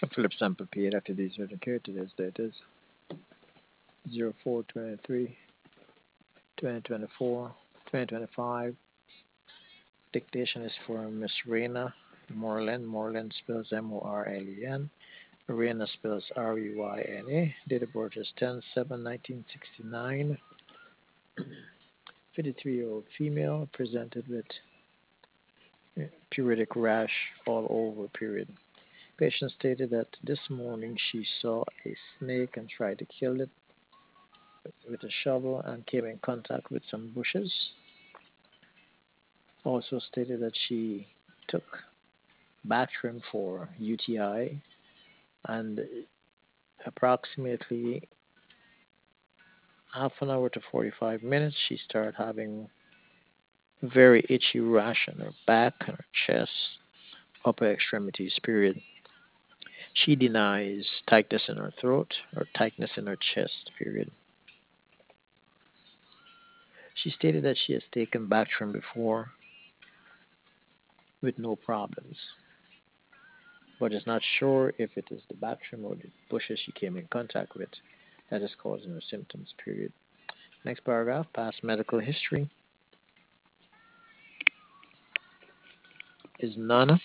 Philip sample paid after these urgent care today's date is 04/23, 2024, 2025. Dictation is for Miss Raina Moreland. Moreland spells Morlen. Raina spells Reyna. Date of birth is 10/7/1969. 53-year-old female presented with periodic rash all over period. Patient stated that this morning she saw a snake and tried to kill it with a shovel and came in contact with some bushes. Also stated that she took Bactrim for UTI and approximately half an hour to 45 minutes she started having very itchy rash on her back and her chest, upper extremities, period. She denies tightness in her throat or tightness in her chest, period. She stated that she has taken Bactrim before with no problems, but is not sure if it is the Bactrim or the bushes she came in contact with that is causing her symptoms, period. Next paragraph, past medical history is none.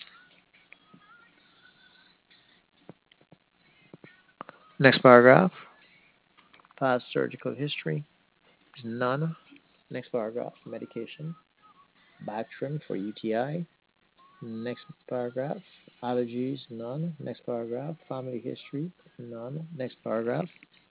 Next paragraph, past surgical history is none. Next paragraph, medication, Bactrim for UTI. Next paragraph, allergies, none. Next paragraph, family history, none. Next paragraph,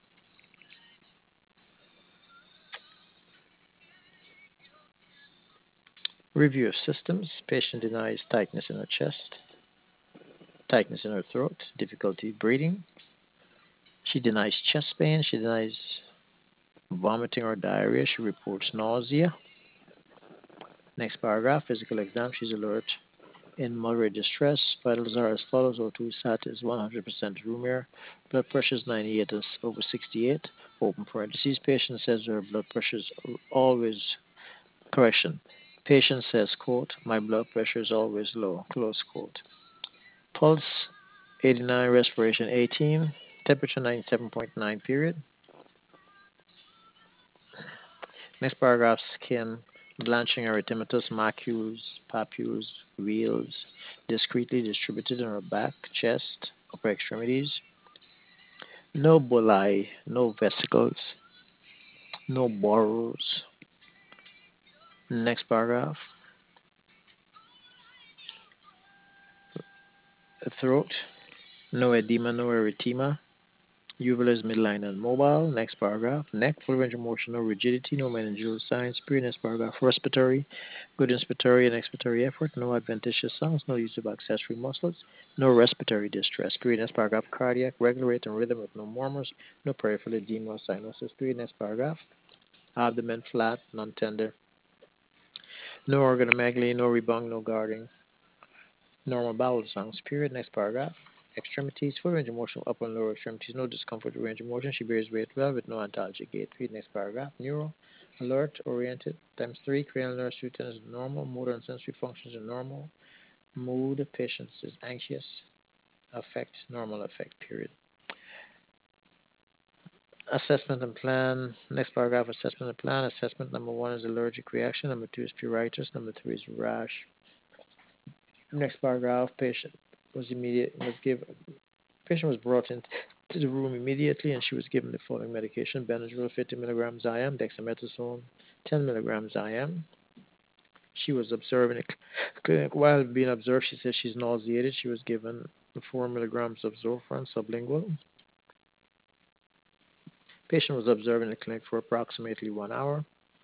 review of systems. Patient denies tightness in her chest, tightness in her throat, difficulty breathing. She denies chest pain. She denies vomiting or diarrhea. She reports nausea. Next paragraph, physical exam. She's alert in moderate distress. Vitals are as follows. O2 sat is 100% room air. Blood pressure is 98 is over 68. Open parentheses. Patient says her blood pressure is always, correction. Patient says, quote, my blood pressure is always low, close quote. Pulse 89, respiration 18, temperature 97.9, period. Next paragraph, skin, blanching erythematous macules, papules, wheals, discretely distributed in her back, chest, upper extremities. No bullae, no vesicles, no borers. Next paragraph, throat, no edema, no erythema. Uvula is midline and mobile. Next paragraph. Neck, full range of motion, no rigidity, no meningeal signs. Next paragraph. Respiratory, good inspiratory and expiratory effort, no adventitious sounds, no use of accessory muscles, no respiratory distress. Next paragraph. Cardiac, regular rate and rhythm with no murmurs, no peripheral edema or cyanosis. Next paragraph. Abdomen flat, non-tender, no organomegaly, no rebound, no guarding, normal bowel sounds. Next paragraph. Extremities, full range of motion, upper and lower extremities, no discomfort with range of motion. She bears weight well with no antalgic gait. Next paragraph. Neuro, alert, oriented, times 3. Cranial nerve stimulus is normal. Motor and sensory functions are normal. Mood, patience is anxious. Affect, normal affect, period. Assessment and plan. Next paragraph, assessment and plan. Assessment number 1 is allergic reaction. Number 2 is pruritus. Number 3 is rash. Next paragraph, patient was brought into the room immediately and she was given the following medication: Benadryl 50 milligrams IM, dexamethasone 10 milligrams IM. She was observed in a clinic. While being observed, she says she's nauseated. She was given 4 milligrams of Zofran sublingual. Patient was observed in the clinic for approximately 1 hour.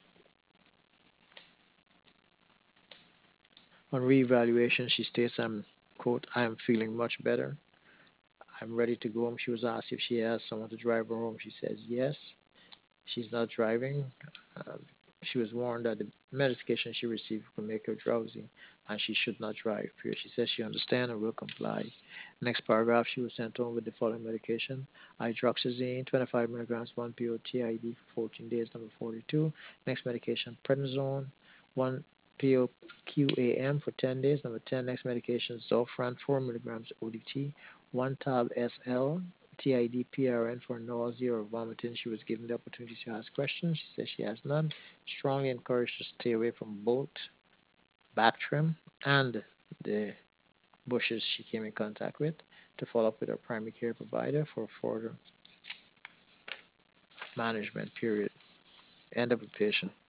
On reevaluation, she states, quote, I am feeling much better. I'm ready to go home. She was asked if she has someone to drive her home. She says yes. She's not driving. Um, she was warned that the medication she received could make her drowsy and she should not drive. She says she understands and will comply. Next paragraph, she was sent home with the following medication: hydroxyzine, 25 milligrams, 1 PO TID for 14 days, number 42. Next medication, prednisone, 1 POQAM for 10 days. Number 10, next medication, Zofran 4 milligrams ODT, 1 tab SL, TID PRN for nausea or vomiting. She was given the opportunity to ask questions. She says she has none. Strongly encouraged to stay away from both Bactrim and the bushes she came in contact with, to follow up with her primary care provider for further management. Period. End of the patient.